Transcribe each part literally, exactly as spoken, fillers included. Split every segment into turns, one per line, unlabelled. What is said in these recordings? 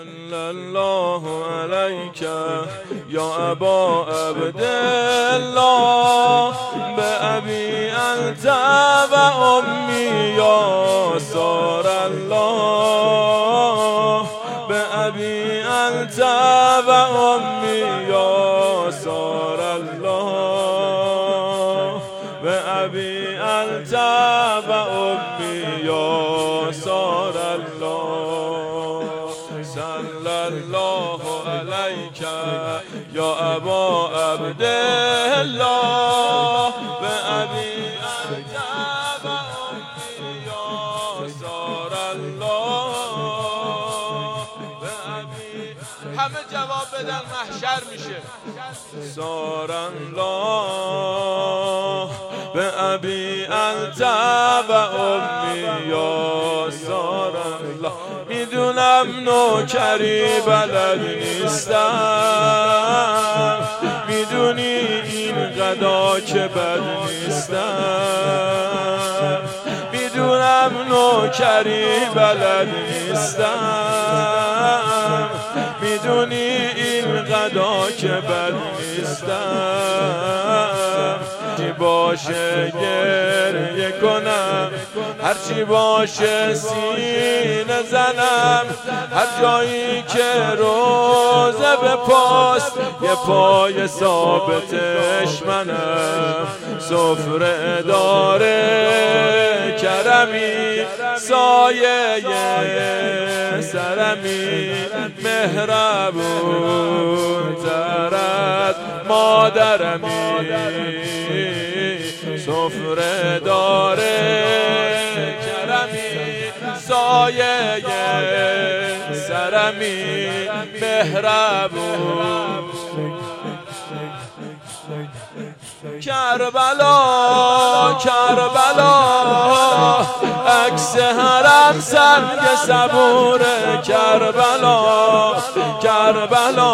صلی الله علیک یا ابا عبدالله به ابی انت و امی یا سار الله به ابی انت و امی یا سار الله به ابی انت و امی یا سار الله صلی الله علیک یا ابا عبدالله به ابی انت و امی یا سار الله به ابی همه جواب بدن محشر میشه سار الله به ابی انت و امی یا سار الله میدونم نوکری بلد نیستم میدونی این قضا که بد نیستم میدونم نوکری بلد نیستم میدونی این قضا که بد نیستم هرچی باشه گریه کنم هرچی باشه سینه زنم هر جایی که روزه به پاست یه پای ثابتش منم سفره داره کرمی سایه سرمی مهربون ترد مادرمی سفره داره کرمی سایه سرمی مهربون کربلا کربلا عکس حرم سنگ صبوره کربلا کربلا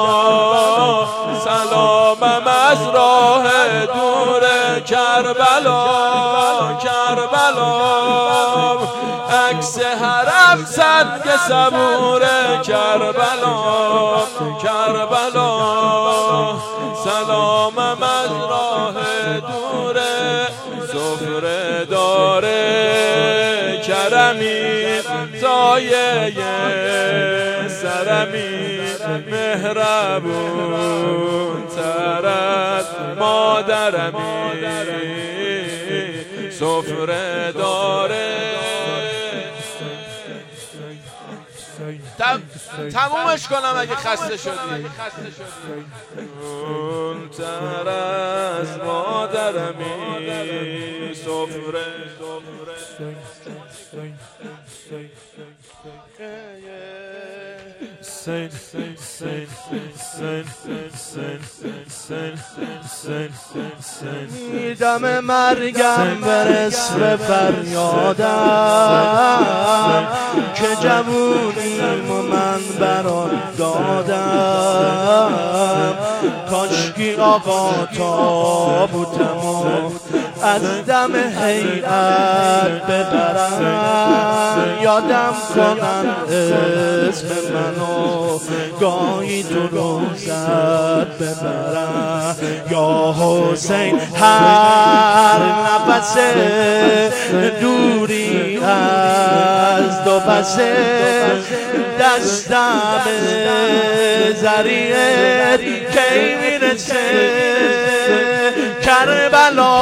سلامم از راه دوره کربلا کربلا عکس حرم سنگ صبوره کربلا کربلا سلامم از راه دوره سفره داره کرمی سایه سرمی مهربون ترد مادرمی سفره داره تمومش کنم اگه خسته شدی اون تر از مادرمی سفره سین سین سین سین سین سین
میدم مرگم برس به فریادم که جوونیم و من برات دادم کاشکی آقا تابوتمو از دم هیئت ببرن یادم کنن اسم منو گاهی تو روزت ببرن یا حسین هر نفس دوری از دو پس دستم ذریعه کی میرسه کربلا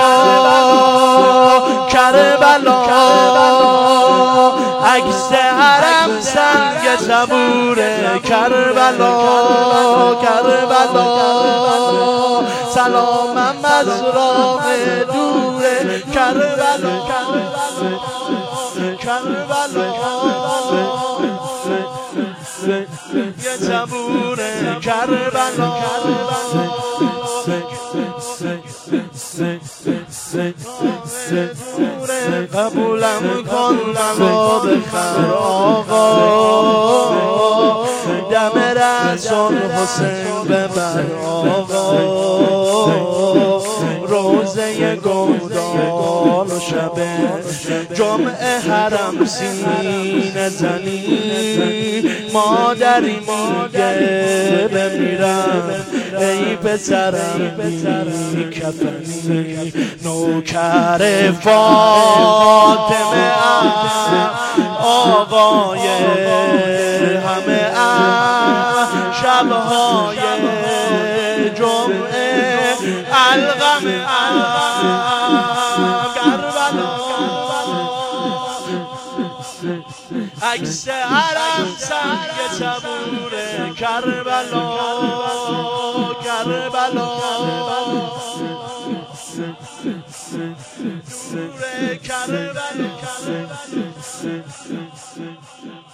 کربلا عکس حرم سنگ صبوره کربلا کربلا سلامم از راه دوره کربلا کربلا یه صبوره کربلا قبولم کن منو بخر آقا دم رسول حسین ببر آقا روزه گودال و شب جمعه حرم سینه زنی مادری میگه بمیرم ای پسرم بی کفنی نوکر فاطمه آقای همه شبهای جمعه الغم کربلا عکس حرم سنگ صبور کربلا کربلا نور کربلا